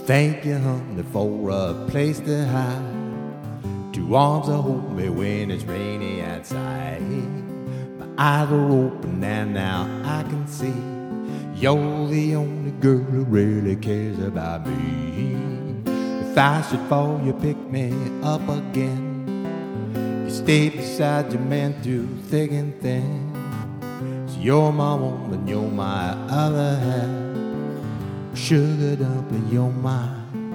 Thank you, honey, for a place to hide. Two arms to hold me when it's rainy outside. My eyes are open and now I can see you're the only girl who really cares about me. If I should fall, you pick me up again. You stay beside your man through thick and thin. So you're my woman, you're my other half. Sugar dumpling, you're mine.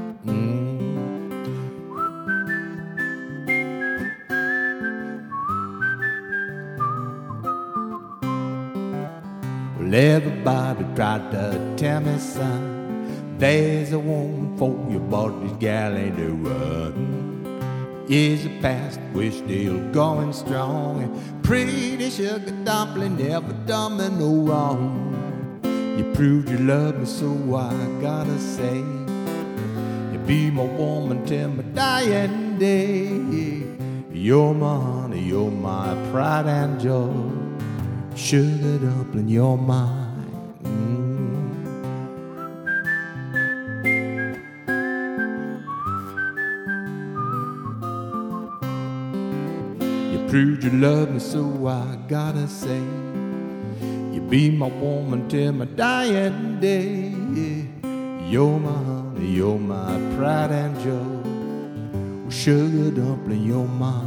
Well, everybody tried to tell me, son, there's a woman for you, but this gal ain't the one. Years have passed, we're still going strong, and pretty sugar dumpling never done me no wrong. You proved you love me, so I gotta say, you be my woman till my dying day. You're my honey, you're my pride and joy. Sugar dumpling, you're mine. You proved you love me, so I gotta say, you be my woman till my dying day. You're my honey, you're my pride and joy. Well, sugar dumpling, you're mine.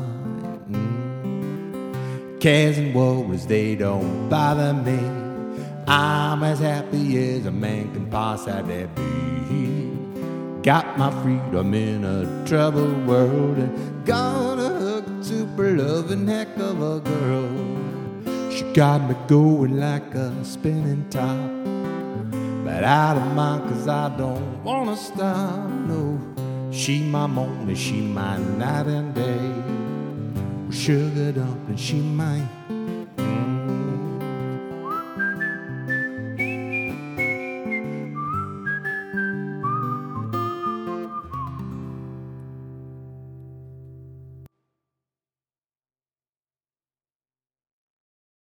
Cares and worries, they don't bother me. I'm as happy as a man can possibly be. Got my freedom in a troubled world, and gonna hug a super loving heck of a girl. She got me going like a spinning top, but I don't mind 'cause I don't wanna stop, no. She my morning, she my night and day. Sugar dumpling, she mine.